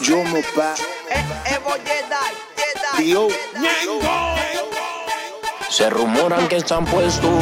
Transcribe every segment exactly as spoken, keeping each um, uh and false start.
Yo mo pa Evo Jedi, Jedi. Dio. Se rumoran que están puestos.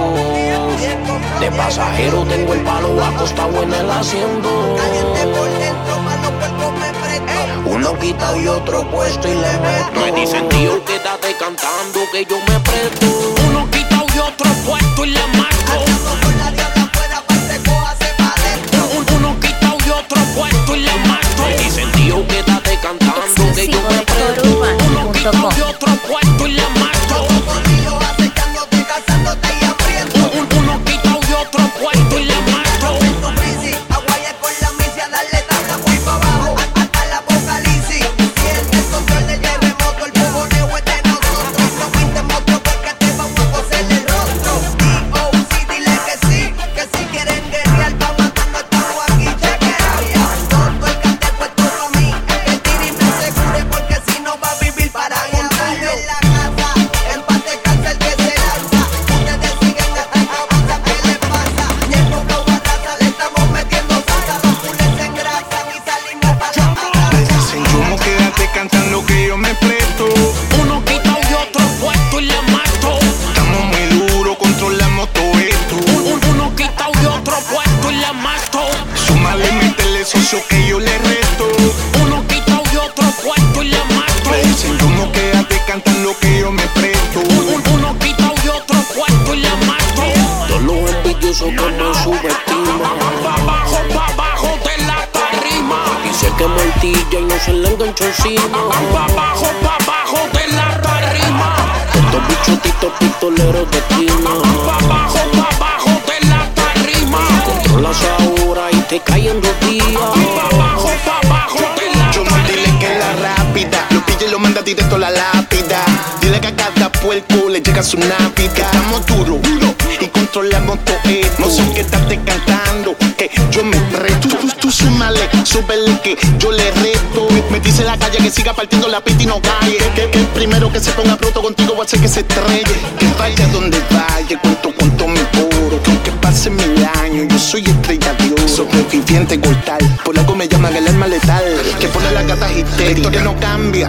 De pasajero tengo el palo acostado en el asiento. Caliente por dentro, pa' los puercos me presto. Uno quitado y otro puesto y le meto. Me dicen tío, quédate cantando que yo me presto. Uno quitado y otro puesto y le mato. Andando con la diabla afuera, pa' se coja, se pa' dentro. Un- Uno quitado y otro puesto y le mato. Me dicen tío, quédate cantando que yo me presto. Uno quitado y otro puesto y le mato. Corillo acechándote, cazándote y hambriento. Un- Uno quitado y otro puesto y le mato. Tu crisis, aguaya con la misia, darle tabla, voy pa' abajo, hasta el apocalipsis. Siente el control del terremoto, el fogoneo es de nosotros. No pintes monstruo porque te vamos a coser el rostro. D O C, dile que sí, que si quieren guerrear, pa' matarnos estamos aquí, chequea. Todo el cante puesto pa' mí, que tire y me asegure porque si no va a vivir para contarlo. En la casa, en paz descansa el que se lanza. Ustedes siguen hasta avanza, ¿qué les pasa? Llego con raza, le estamos metiendo salsa. Los cules se engrasan y salimos pa' la Me dicen yo mo quédate cantando que yo me presto. Uno quitado y otro puesto y le mato. Estamos muy duros, controlamos todo esto. Un- Uno quitado y otro puesto y le mato. Súmale, métele socio que yo le resto. Uno quitado y otro puesto y le mato. Me dicen yo mo quédate cantando que yo me presto. Un- Uno quitado y otro puesto y le mato. Todos los envidiosos que me subestiman. Pa' abajo, pa' abajo de la tarima. Dice que mentilla y no se le enganchó encima. Pa' abajo, pa' abajo de la tarima. Estos bichotitos pistoleros de esquina. Pa' abajo, pa' abajo de la tarima. Controlas ahora y te caen en dos días. Pa' abajo, pa' abajo de la Yo mo dile que la rápida, lo pilla y lo manda directo a la lápida. Dile que a cada puerco le llega su nápida. Estamos duros, duro y controlamos todo esto. No sé qué estás cantando, que yo me presto. Tú, tú, tú súmale, súbele que yo le reto. Me dice la calle que siga partiendo la pista y no calle. Que, que el primero que se ponga pronto contigo va a hacer que se estrelle. Que vaya donde vaya, cuento con todo mi coro. Que aunque pase mil años, yo soy estrella de oro. Sobreviviente mortal, por algo me llaman el alma letal. Que pone la gata histérica, la historia no cambia.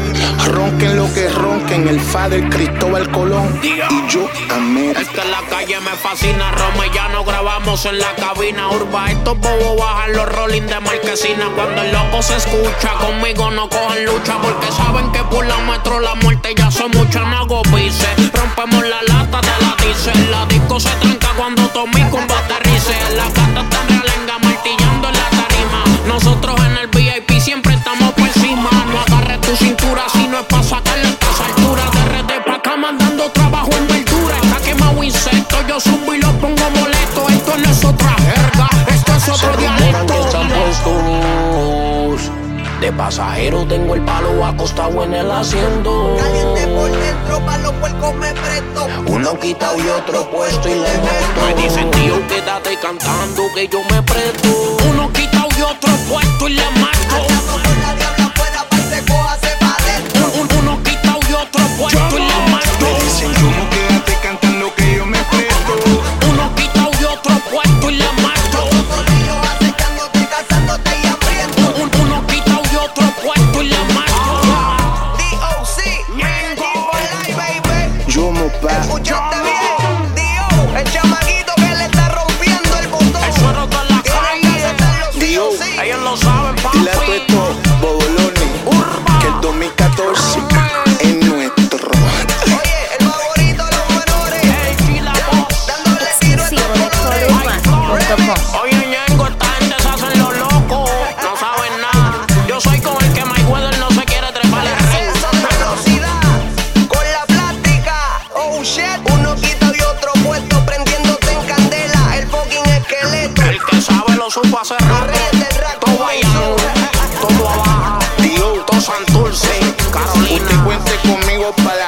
Ronquen lo que ronquen, el Father Cristóbal Colón y yo América. Es que la calle me fascina, Roma y ya no grabamos en la cabina urba. Estos bobos bajan los rolling de marquesina. Cuando el loco se escucha, conmigo no cogen lucha. Porque saben que por la metro la muerte ya son muchas. No hago pises, rompemos la lata de la diésel. La disco se tranca cuando Tomico aterrice. La gata está en realenga martillando en la tarima. Nosotros en el V I P siempre estamos por encima. No agarres tu cintura si no es pa' sacarle estas alturas. De R D pa' acá mandando trabajo en verdura. Está quemado insecto, yo subo y lo pongo molesto. Esto no es otra jerga, esto es otro dialecto. De pasajero tengo el palo acostado en el asiento. Caliente por dentro, pa' los puercos me presto. Uno quitado y otro puesto y le meto. Me dicen tío, quédate cantando que yo me presto. Uno quitado y otro puesto y le mato. Andando con la diabla afuera, pa' se coja, se pa' dentro. Un- Uno quitado y otro puesto y le mato. Me dicen yo mo quédate cantando que yo me presto. Uno quitado y otro puesto y le mato. Corillo acechándote, cazándote y hambriento. Un- Uno quitado y otro puesto y le mato. D O C, for life, baby. Yo mo pa Escuchaste bien, D O, el chamaquito que le está rompiendo el botón. El suero está en la Tienen que calle. aceptar los D O. D O C. Ellos lo saben, dile a todo papi. esto, bobolones, que el dos mil catorce es nuestro. Oye, el favorito de los menores. Ey, Chila Boss. Dándole tiro a estos colores. Oye, Ñengo, esta gente se hacen los locos. No saben nada. Yo soy con el que Mayweather no se quiere trepar el ring. Esa velocidad con la plástica. Oh shit. Uno quita y otro puesto prendiéndote en candela. El fucking esqueleto. El que sabe lo supo hacer Los rato. reyes del rap. Todo Bayamón, todo abajo, Tío, todo Santurce, Carolina. usted cuente conmigo para